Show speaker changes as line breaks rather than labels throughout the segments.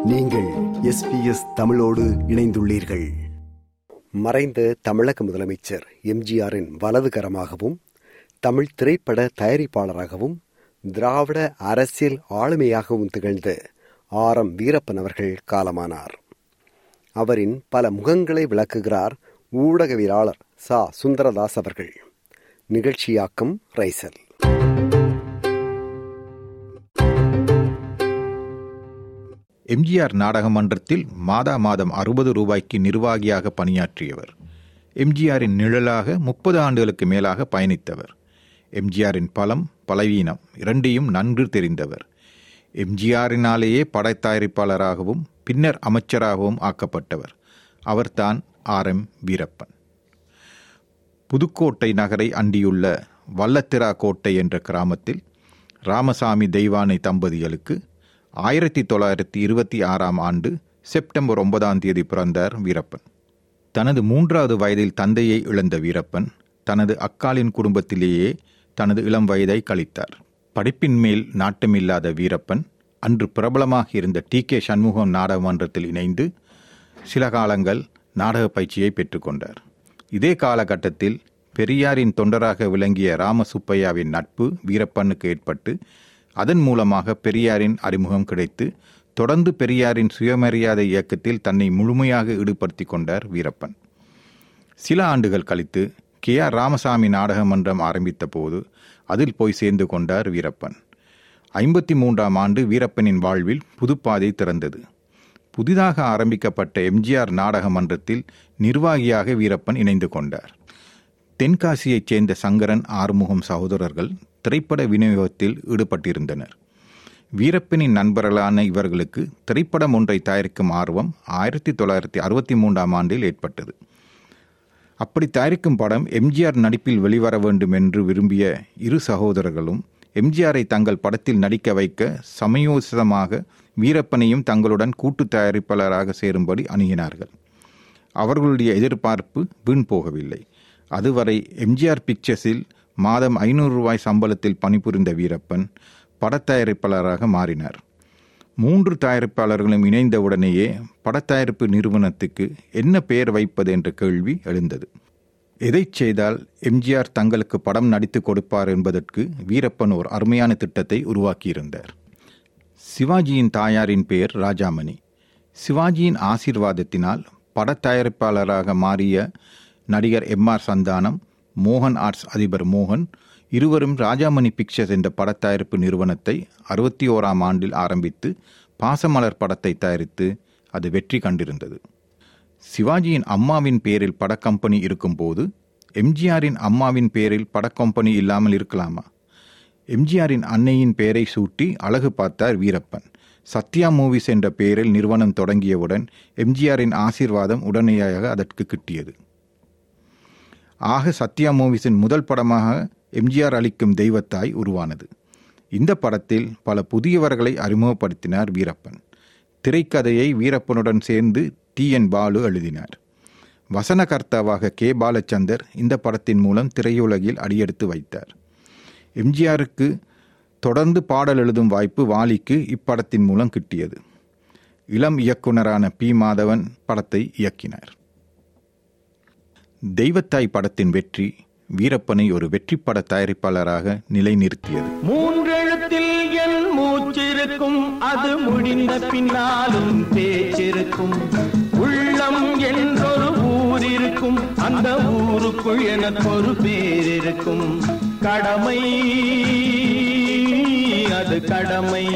நீங்கள் SBS தமிழோடு இணைந்துள்ளீர்கள். மறைந்த தமிழக முதலமைச்சர் எம்ஜிஆரின் வலதுகரமாகவும் தமிழ் திரைப்பட தயாரிப்பாளராகவும் திராவிட அரசியல் ஆளுமையாகவும் திகழ்ந்த ஆர்.எம். வீரப்பன் அவர்கள் காலமானார். அவரின் பல முகங்களை விளக்குகிறார் ஊடகவியலாளர் ச. சுந்தரதாஸ் அவர்கள். நிகழ்ச்சியாக்கம் ரைசல்.
எம்ஜிஆர் நாடக மன்றத்தில் மாதம் 60 ரூபாய்க்கு நிர்வாகியாக பணியாற்றியவர். எம்ஜிஆரின் நிழலாக 30 ஆண்டுகளுக்கு மேலாக பயணித்தவர். எம்ஜிஆரின் பலம் பலவீனம் இரண்டையும் நன்கு தெரிந்தவர். எம்ஜிஆரினாலேயே படைத்தயாரிப்பாளராகவும் பின்னர் அமைச்சராகவும் ஆக்கப்பட்டவர். அவர்தான் ஆர்.எம். வீரப்பன். புதுக்கோட்டை நகரை அண்டியுள்ள வல்லத்திரா கோட்டை என்ற கிராமத்தில் ராமசாமி தெய்வானை தம்பதிகளுக்கு 1926 ஆண்டு செப்டம்பர் 9 பிறந்தார் வீரப்பன். தனது 3வது வயதில் தந்தையை இழந்த வீரப்பன் தனது அக்காளின் குடும்பத்திலேயே தனது இளம் வயதை கழித்தார். படிப்பின் மேல் நாட்டமில்லாத வீரப்பன் அன்று பிரபலமாக இருந்த டி.கே. சண்முகம் நாடக மன்றத்தில் இணைந்து சில காலங்கள் நாடக பயிற்சியை பெற்றுக்கொண்டார். இதே காலகட்டத்தில் பெரியாரின் தொண்டராக விளங்கிய ராமசுப்பையாவின் நட்பு வீரப்பனுக்கு ஏற்பட்டு அதன் மூலமாக பெரியாரின் அறிமுகம் கிடைத்து தொடர்ந்து பெரியாரின் சுயமரியாதை இயக்கத்தில் தன்னை முழுமையாக ஈடுபடுத்தி கொண்டார் வீரப்பன். சில ஆண்டுகள் கழித்து கே.ஆர். ராமசாமி நாடக மன்றம் ஆரம்பித்த போது அதில் போய் சேர்ந்து கொண்டார் வீரப்பன். 53ஆம் ஆண்டு வீரப்பனின் வாழ்வில் புதுப்பாதை திறந்தது. புதிதாக ஆரம்பிக்கப்பட்ட எம்ஜிஆர் நாடக மன்றத்தில் நிர்வாகியாக வீரப்பன் இணைந்து கொண்டார். தென்காசியைச் சேர்ந்த சங்கரன் ஆறுமுகம் சகோதரர்கள் திரைப்பட விநியோகத்தில் ஈடுபட்டிருந்தனர். வீரப்பனின் நண்பர்களான இவர்களுக்கு திரைப்படம் ஒன்றை தயாரிக்கும் ஆர்வம் 1963ஆம் ஆண்டில் ஏற்பட்டது. அப்படி தயாரிக்கும் படம் எம்ஜிஆர் நடிப்பில் வெளிவர வேண்டும் என்று விரும்பிய இரு சகோதரர்களும் எம்ஜிஆரை தங்கள் படத்தில் நடிக்க வைக்க சமயோசிதமாக வீரப்பனையும் தங்களுடன் கூட்டு தயாரிப்பாளராக சேரும்படி அணுகினார்கள். அவர்களுடைய எதிர்பார்ப்பு வீண் போகவில்லை. அதுவரை எம்ஜிஆர் பிக்சர்ஸில் மாதம் 500 ரூபாய் சம்பளத்தில் பணிபுரிந்த வீரப்பன் படத்தயாரிப்பாளராக மாறினார். 3 தயாரிப்பாளர்களும் இணைந்தவுடனேயே படத்தயாரிப்பு நிறுவனத்துக்கு என்ன பெயர் வைப்பது என்ற கேள்வி எழுந்தது. எதை செய்தால் எம்ஜிஆர் தங்களுக்கு படம் நடித்து கொடுப்பார் என்பதற்கு வீரப்பன் ஒரு அருமையான திட்டத்தை உருவாக்கியிருந்தார். சிவாஜியின் தாயாரின் பெயர் ராஜாமணி. சிவாஜியின் ஆசீர்வாதத்தினால் படத்தயாரிப்பாளராக மாறிய நடிகர் எம்.ஆர். சந்தானம், மோகன் ஆர்ட்ஸ் அதிபர் மோகன் இருவரும் ராஜாமணி பிக்சர்ஸ் என்ற படத்தயாரிப்பு நிறுவனத்தை 61ஆம் ஆண்டில் ஆரம்பித்து பாசமலர் படத்தை தயாரித்து அது வெற்றி கண்டிருந்தது. சிவாஜியின் அம்மாவின் பேரில் படக்கம்பெனி இருக்கும்போது எம்ஜிஆரின் அம்மாவின் பேரில் படக்கம்பெனி இல்லாமல் இருக்கலாமா? எம்ஜிஆரின் அன்னையின் பெயரை சூட்டி அழகு பார்த்தார் வீரப்பன். சத்யா மூவிஸ் என்ற பெயரில் நிறுவனம் தொடங்கியவுடன் எம்ஜிஆரின் ஆசீர்வாதம் உடனடியாக அதற்கு கிட்டியது. ஆக சத்யா மூவிஸின் முதல் படமாக எம்ஜிஆர் அளிக்கும் தெய்வத்தாய் உருவானது. இந்த படத்தில் பல புதியவர்களை அறிமுகப்படுத்தினார் வீரப்பன். திரைக்கதையை வீரப்பனுடன் சேர்ந்து டி.என். பாலு எழுதினார். வசனகர்த்தாவாக கே. பாலச்சந்தர் இந்த படத்தின் மூலம் திரையுலகில் அடியெடுத்து வைத்தார். எம்ஜிஆருக்கு தொடர்ந்து பாடல் எழுதும் வாய்ப்பு வாலிக்கு இப்படத்தின் மூலம் கிட்டியது. இளம் இயக்குனரான பி. மாதவன் படத்தை இயக்கினார். தெய்வத்தாய் படத்தின் வெற்றி வீரப்பனை ஒரு வெற்றி பட தயாரிப்பாளராக நிலைநிறுத்தியது.
3 எழுத்தில் என் மூச்சிருக்கும், அது முடிந்த பின்னாலும் பேச்சிருக்கும். உள்ளம் என்றொரு ஊர் இருக்கும், அந்த ஊருக்குள் எனக்கு ஒரு பேர் இருக்கும். கடமை, அது கடமை,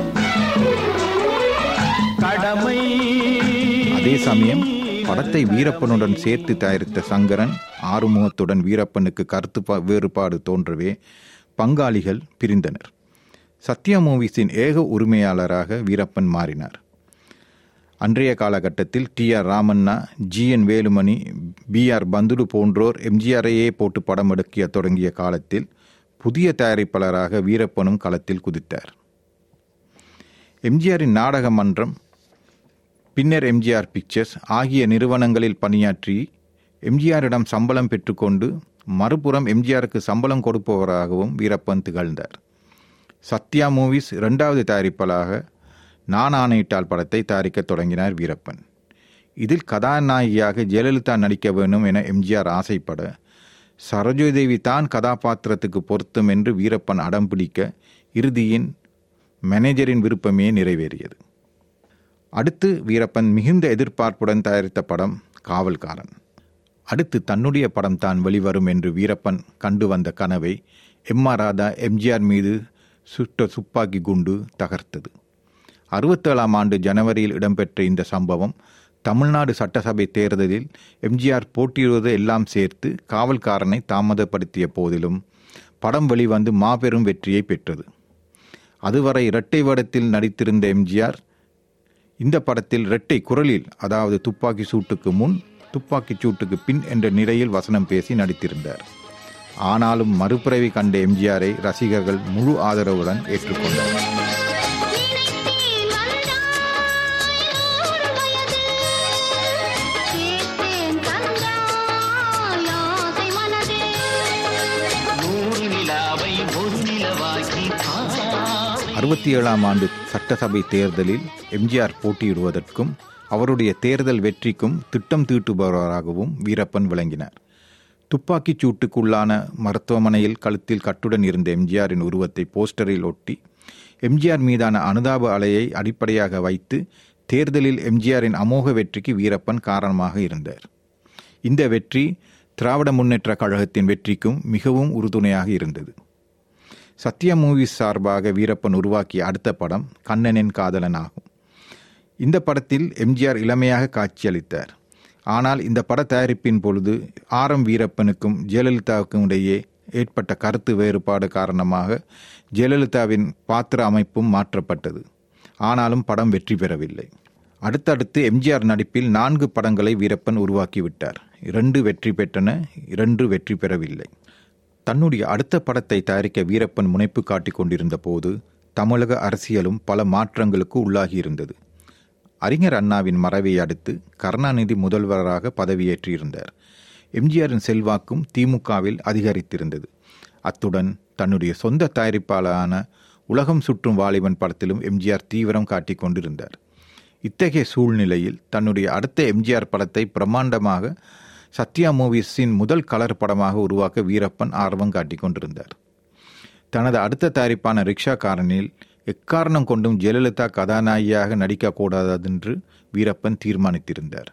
கடமை.
அதே சமயம் படத்தை வீரப்பனுடன் சேர்த்து தயாரித்த சங்கரன் ஆறுமுகத்துடன் வீரப்பனுக்கு கருத்து வேறுபாடு தோன்றவே பங்காளிகள் பிரிந்தனர். சத்யா மூவிஸின் ஏக உரிமையாளராக வீரப்பன் மாறினார். அன்றைய காலகட்டத்தில் T R. Ramanna, G N. Velumani, B R. Panthulu போன்றோர் எம்ஜிஆரையே போட்டு படம் எடுக்க தொடங்கிய காலத்தில் புதிய தயாரிப்பாளராக வீரப்பனும் களத்தில் குதித்தார். எம்ஜிஆரின் நாடக மன்றம், பின்னர் எம்ஜிஆர் பிக்சர்ஸ் ஆகிய நிறுவனங்களில் பணியாற்றி எம்ஜிஆரிடம் சம்பளம் பெற்றுக்கொண்டு மறுபுறம் எம்ஜிஆருக்கு சம்பளம் கொடுப்பவராகவும் வீரப்பன் திகழ்ந்தார். சத்யா மூவிஸ் 2வது தயாரிப்பாளராக நான் ஆணையிட்டால் படத்தை தயாரிக்க தொடங்கினார் வீரப்பன். இதில் கதாநாயகியாக ஜெயலலிதா நடிக்க வேண்டும் என எம்ஜிஆர் ஆசைப்பட சரோஜாதேவி தான் கதாபாத்திரத்துக்கு பொருத்தம் என்று வீரப்பன் அடம் பிடிக்க இறுதியின் மேனேஜரின் விருப்பமே நிறைவேறியது. அடுத்து வீரப்பன் மிகுந்த எதிர்பார்ப்புடன் தயாரித்த படம் காவல்காரன். அடுத்து தன்னுடைய படம் தான் வெளிவரும் என்று வீரப்பன் கண்டு வந்த கனவை எம்.ஆர். ராதா எம்ஜிஆர் மீது சுட்ட துப்பாக்கி குண்டு தகர்த்தது. 67ஆம் ஆண்டு ஜனவரியில் இடம்பெற்ற இந்த சம்பவம் தமிழ்நாடு சட்டசபை தேர்தலில் எம்ஜிஆர் போட்டியிடுவது எல்லாம் சேர்த்து காவல்காரனை தாமதப்படுத்திய போதிலும் படம் வெளிவந்து மாபெரும் வெற்றியை பெற்றது. அதுவரை இரட்டை வேடத்தில் நடித்திருந்த எம்ஜிஆர் இந்த படத்தில் இரட்டை குரலில், அதாவது துப்பாக்கி சூட்டுக்கு முன் துப்பாக்கி சூட்டுக்கு பின் என்ற நிலையில் வசனம் பேசி நடித்திருந்தார். ஆனாலும் மறுபிறவி கண்ட எம்ஜிஆரை ரசிகர்கள் முழு ஆதரவுடன் ஏற்றுக்கொண்டார். அறுபத்தி ஆண்டு சட்டசபை தேர்தலில் எம்ஜிஆர் போட்டியிடுவதற்கும் அவருடைய தேர்தல் வெற்றிக்கும் திட்டம் தீட்டுபவராகவும் வீரப்பன் விளங்கினார். துப்பாக்கிச் சூட்டுக்குள்ளான மருத்துவமனையில் கழுத்தில் கட்டுடன் இருந்த எம்ஜிஆரின் உருவத்தை போஸ்டரில் ஒட்டி எம்ஜிஆர் மீதான அனுதாப அலையை அடிப்படையாக வைத்து தேர்தலில் எம்ஜிஆரின் அமோக வெற்றிக்கு வீரப்பன் காரணமாக இருந்தார். இந்த வெற்றி திராவிட முன்னேற்ற கழகத்தின் வெற்றிக்கும் மிகவும் உறுதுணையாக இருந்தது. சத்யா மூவிஸ் சார்பாக வீரப்பன் உருவாக்கிய அடுத்த படம் கண்ணனின் காதலன் ஆகும். இந்த படத்தில் எம்ஜிஆர் இளமையாக காட்சியளித்தார். ஆனால் இந்த பட தயாரிப்பின் பொழுது ஆர்.எம். வீரப்பனுக்கும் ஜெயலலிதாவுக்கும் இடையே ஏற்பட்ட கருத்து வேறுபாடு காரணமாக ஜெயலலிதாவின் பாத்திர அமைப்பும் மாற்றப்பட்டது. ஆனாலும் படம் வெற்றி பெறவில்லை. அடுத்தடுத்து எம்ஜிஆர் நடிப்பில் 4 படங்களை வீரப்பன் உருவாக்கிவிட்டார். 2 வெற்றி பெற்றன, 2 வெற்றி பெறவில்லை. தன்னுடைய அடுத்த படத்தை தயாரிக்க வீரப்பன் முனைப்பு காட்டிக் கொண்டிருந்த போது தமிழக அரசியலும் பல மாற்றங்களுக்கு உள்ளாகியிருந்தது. அறிஞர் அண்ணாவின் மறைவை அடுத்து கருணாநிதி முதல்வராக பதவியேற்றிருந்தார். எம்ஜிஆரின் செல்வாக்கும் திமுகவில் அதிகரித்திருந்தது. அத்துடன் தன்னுடைய சொந்த தயாரிப்பாளரான உலகம் சுற்றும் வாலிபன் படத்திலும் எம்ஜிஆர் தீவிரம் காட்டிக் கொண்டிருந்தார். இத்தகைய சூழ்நிலையில் தன்னுடைய அடுத்த எம்ஜிஆர் படத்தை பிரம்மாண்டமாக சத்யா மூவிஸின் முதல் கலர் படமாக உருவாக்க வீரப்பன் ஆர்வம் காட்டிக் கொண்டிருந்தார். தனது அடுத்த தயாரிப்பான ரிக்ஷாக்காரனில் எக்காரணம் கொண்டும் ஜெயலலிதா கதாநாயகியாக நடிக்கக்கூடாதென்று வீரப்பன் தீர்மானித்திருந்தார்.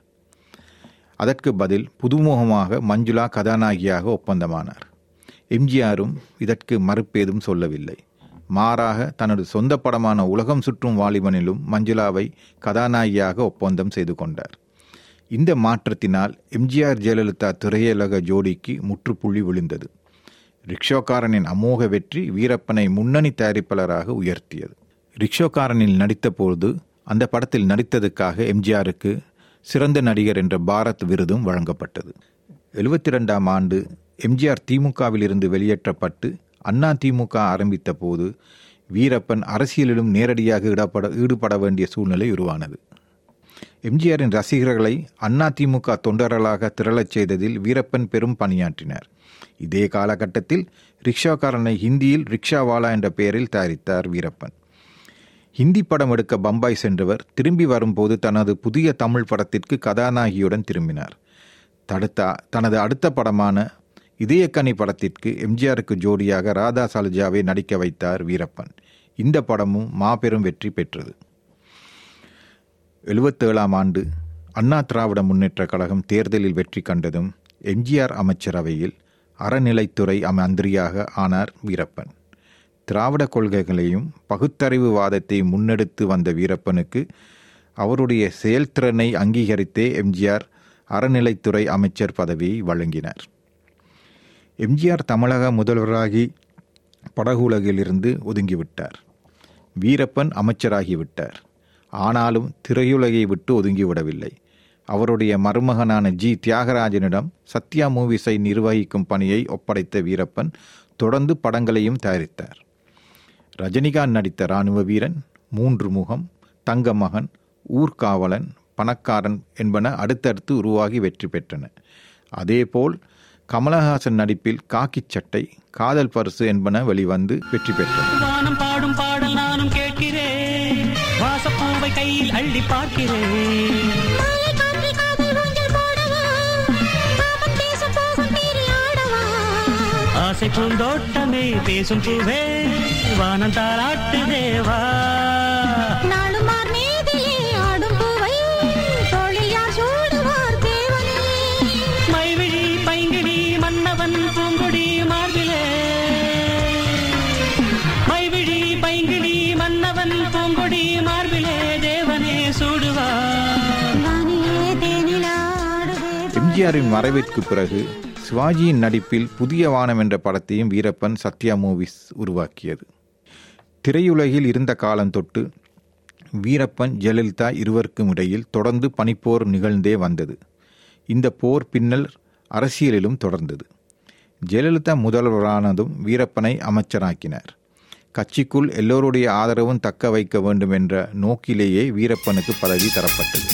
அதற்கு பதில் புதுமுகமாக மஞ்சுளா கதாநாயகியாக ஒப்பந்தமானார். எம்ஜிஆரும் இதற்கு மறுப்பேதும் சொல்லவில்லை. மாறாக தனது சொந்த படமான உலகம் சுற்றும் வாலிபனிலும் மஞ்சுளாவை கதாநாயகியாக ஒப்பந்தம் செய்து கொண்டார். இந்த மாற்றத்தினால் எம்ஜிஆர் ஜெயலலிதா திரையுலக ஜோடிக்கு முற்றுப்புள்ளி விழுந்தது. ரிக்ஷாக்காரனின் அமோக வெற்றி வீரப்பனை முன்னணி தயாரிப்பாளராக உயர்த்தியது. ரிக்ஷாக்காரனில் நடித்த போது அந்த படத்தில் நடித்ததுக்காக எம்ஜிஆருக்கு சிறந்த நடிகர் என்ற பாரத் விருதும் வழங்கப்பட்டது. 72ஆம் ஆண்டு எம்ஜிஆர் திமுகவில் இருந்து வெளியேற்றப்பட்டு அண்ணா திமுக ஆரம்பித்த போது வீரப்பன் அரசியலிலும் நேரடியாக ஈடுபட வேண்டிய சூழ்நிலை உருவானது. எம்ஜிஆரின் ரசிகர்களை அண்ணா திமுக தொண்டர்களாக திரளச் செய்ததில் வீரப்பன் பெரும் பணியாற்றினார். இதே காலகட்டத்தில் ரிக்ஷாக்காரனை ஹிந்தியில் ரிக்ஷாவாலா என்ற பெயரில் தயாரித்தார் வீரப்பன். ஹிந்தி படம் எடுக்க பம்பாய் சென்றவர் திரும்பி வரும்போது தனது புதிய தமிழ் படத்திற்கு கதாநாயகியுடன் திரும்பினார். தனது அடுத்த படமான இதயக்கனி படத்திற்கு எம்ஜிஆருக்கு ஜோடியாக ராதா சலுஜாவை நடிக்க வைத்தார் வீரப்பன். இந்த படமும் மாபெரும் வெற்றி பெற்றது. 77ஆம் ஆண்டு அண்ணா திராவிட முன்னேற்ற கழகம் தேர்தலில் வெற்றி கண்டதும் எம்ஜிஆர் அமைச்சரவையில் அறநிலைத்துறை மந்திரியாக ஆனார் வீரப்பன். திராவிட கொள்கைகளையும் பகுத்தறிவு வாதத்தை முன்னெடுத்து வந்த வீரப்பனுக்கு அவருடைய செயல்திறனை அங்கீகரித்தே எம்ஜிஆர் அறநிலைத்துறை அமைச்சர் பதவியை வழங்கினார். எம்ஜிஆர் தமிழக முதல்வராகி படகுலகிலிருந்து ஒதுங்கிவிட்டார். வீரப்பன் அமைச்சராகிவிட்டார். ஆனாலும் திரையுலகை விட்டு ஒதுங்கிவிடவில்லை. அவருடைய மருமகனான ஜி. தியாகராஜனிடம் சத்யா மூவிஸை நிர்வகிக்கும் பணியை ஒப்படைத்த வீரப்பன் தொடர்ந்து படங்களையும் தயாரித்தார். ரஜினிகாந்த் நடித்த இராணுவ வீரன், 3 முகம், தங்க மகன், ஊர்காவலன், பணக்காரன் என்பன அடுத்தடுத்து உருவாகி வெற்றி பெற்றன. அதேபோல் கமலஹாசன் நடிப்பில் காக்கிச் சட்டை, காதல் பரிசு என்பன வெளிவந்து வெற்றி பெற்றன.
தேடி பார்க்கிறேன். ஆசை பூந்தோட்டமே பேசும் பூவே வானம் தாராட்டு தேவா. மைவிழி பைங்கிழி மன்னவன் பூங்குடி மார்பிலே, மைவிழி பைங்கிழி மன்னவன் பூங்குடி மார்பிலே தேவனே சூடுவா.
எம்ஜிஆரின் மறைவிற்கு பிறகு சிவாஜியின் நடிப்பில் புதிய வானம் என்ற படத்தையும் வீரப்பன் சத்யா மூவிஸ் உருவாக்கியது. திரையுலகில் இருந்த காலம் தொட்டு வீரப்பன் ஜெயலலிதா இருவருக்கும் இடையில் தொடர்ந்து பனிப்போர் நிகழ்ந்தே வந்தது. இந்த போர் பின்னல் அரசியலிலும் தொடர்ந்தது. ஜெயலலிதா முதல்வரானதும் வீரப்பனை அமைச்சராக்கினார். கட்சிக்குள் எல்லோருடைய ஆதரவும் தக்க வைக்க வேண்டும் என்ற நோக்கிலேயே வீரப்பனுக்கு பதவி தரப்பட்டது.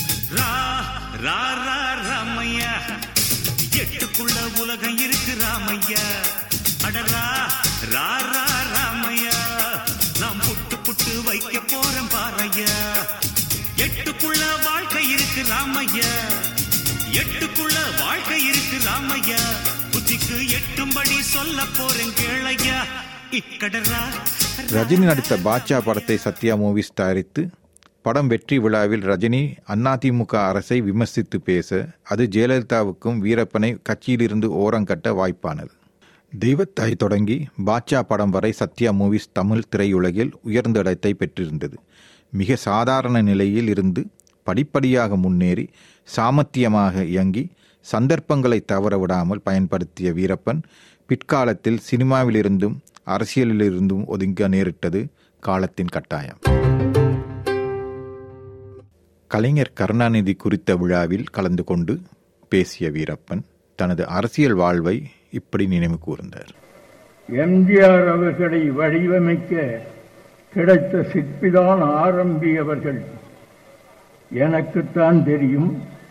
எட்டுக்குள்ள உலகம் இருக்கு ராமையா, அடரா ரா ரா ராமையா, நாம் புட்டு புட்டு வைக்க போறோம் பாரையா. எட்டுக்குள்ள வாழ்க்கை இருக்கு ராமையா, எட்டுக்குள்ள வாழ்க்கை இருக்கு ராமையா, புத்திக்கு எட்டும்படி சொல்ல போறேன் கேளையா. இக்கடரா.
ரஜினி நடித்த பாட்சா படத்தை சத்யா மூவிஸ் தயாரித்து படம் வெற்றி விழாவில் ரஜினி அதிமுக அரசை விமர்சித்து பேச அது ஜெயலலிதாவுக்கும் வீரப்பனை கட்சியிலிருந்து ஓரங்கட்ட வாய்ப்பானது. தெய்வத்தாய் தொடங்கி பாட்சா படம் வரை சத்யா மூவிஸ் தமிழ் திரையுலகில் உயர்ந்த இடத்தை பெற்றிருந்தது. மிக சாதாரண நிலையில் இருந்து படிப்படியாக முன்னேறி சாமர்த்தியமாக இயங்கி சந்தர்ப்பங்களை தவற விடாமல் பயன்படுத்திய வீரப்பன் பிற்காலத்தில் சினிமாவிலிருந்தும் அரசியலிலிருந்தும் ஒதுங்க நேரிட்டது காலத்தின் கட்டாயம். கலைஞர் கருணாநிதி குறித்த விழாவில் கலந்து கொண்டு பேசிய வீரப்பன் தனது அரசியல் வாழ்வை இப்படி நினைவு கூர்ந்தார்.
எம்ஜிஆர் அவர்களை வடிவமைக்க கிடைத்த சிற்பிதான் ஆரம்பி அவர்கள். எனக்குத்தான் தெரியும்.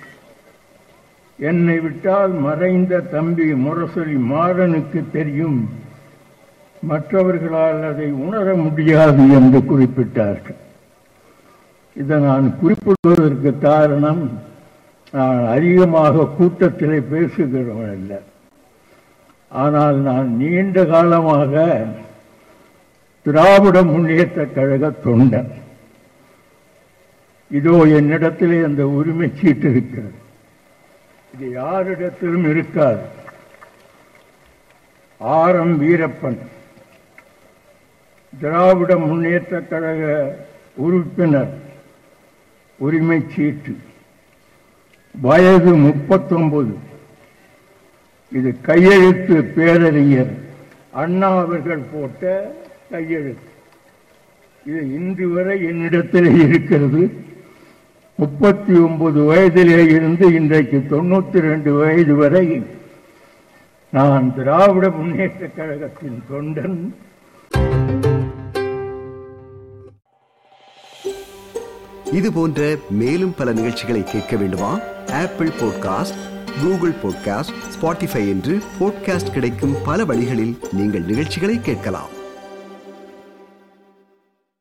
என்னை விட்டால் மறைந்த தம்பி முரசொலி மாறனுக்கு தெரியும். மற்றவர்களால் அதை உணர முடியாது என்று குறிப்பிட்டார்கள். இதை நான் குறிப்பிடுவதற்கு காரணம், நான் அதிகமாக கூட்டத்திலே பேசுகிறவன் அல்ல. ஆனால் நான் நீண்ட காலமாக திராவிட முன்னேற்ற கழக தொண்டன். இதோ என்னிடத்திலே அந்த உரிமை சீட்டு இருக்கிறது. இது யாரிடத்திலும் இருக்காது. ஆர்.எம். வீரப்பன் திராவிட முன்னேற்ற கழக உறுப்பினர், உரிமை சீட்டு, வயது 39. இது கையெழுத்து பேரறிஞர் அண்ணா அவர்கள் போட்ட கையெழுத்து. இது இன்று வரை என்னிடத்தில் இருக்கிறது. 39 வயதிலே இருந்து இன்றைக்கு 92 வயது வரை நான் திராவிட முன்னேற்ற கழகத்தின் தொண்டன்.
இது போன்ற மேலும் பல நிகழ்ச்சிகளை கேட்க வேண்டுமா? Apple podcast, Google podcast, Spotify என்று பாட்காஸ்ட் கிடைக்கும் பல வழிகளில் நீங்கள் நிகழ்ச்சிகளை கேட்கலாம்.